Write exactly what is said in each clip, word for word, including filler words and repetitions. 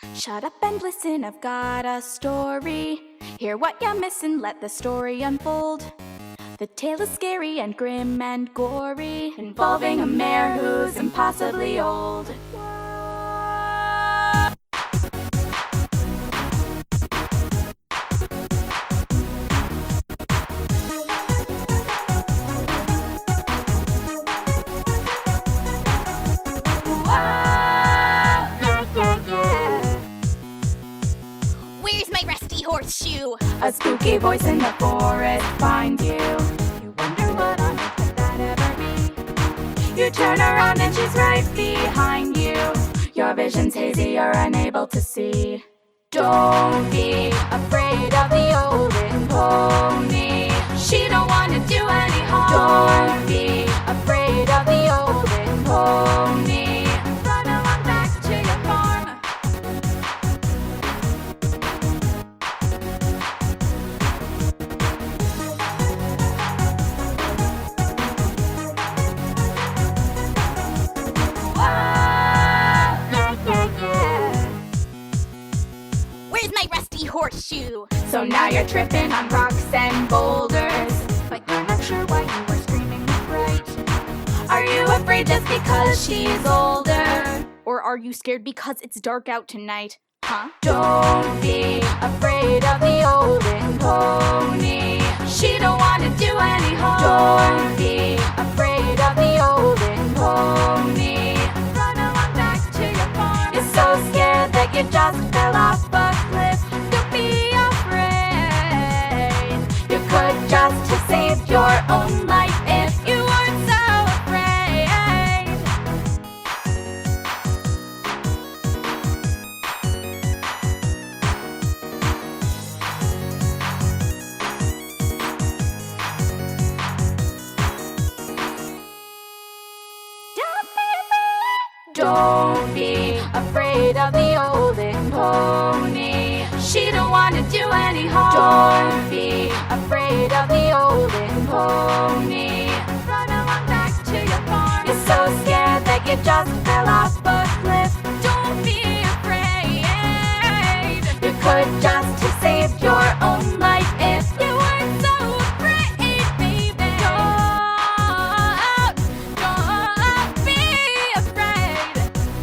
Shut up and listen, I've got a story. Hear what you're missing, let the story unfold. The tale is scary and grim and gory, involving a mare who's impossibly old. Where's my rusty horseshoe? A spooky voice in the forest finds you. You wonder what on earth could that ever be? You turn around and she's right behind you. Your vision's hazy, you're unable to see. Don't be afraid of the olden pony. She don't want to do any harm. Don't be afraid of the olden pony. Run along back to your farm. Where's my rusty horseshoe? So now you're tripping on rocks and boulders, but you're not sure why you were screaming with fright. Are you afraid just because she's older? Or are you scared because it's dark out tonight? Huh? Don't be afraid of the olden pony. She don't want to do any harm. Don't be afraid of the olden pony. Run along back to your farm. You're so scared that you just fell off a cliff. Don't be afraid. You could just have saved your own life if you weren't so afraid. Don't be afraid of the olden pony. She don't want to do any harm. Don't be afraid of the olden pony. Run along back to your farm. You're so scared that you just fell off a cliff. Don't be afraid. You could just have saved your own life if you weren't so afraid, baby. Don't, don't be afraid.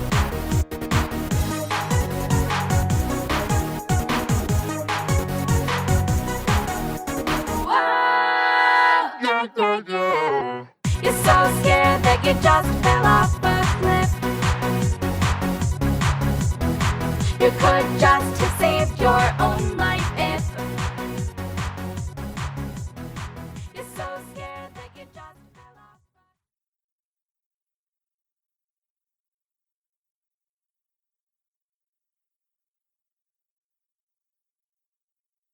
You're so scared that you just fell off a cliff. You could just have saved your own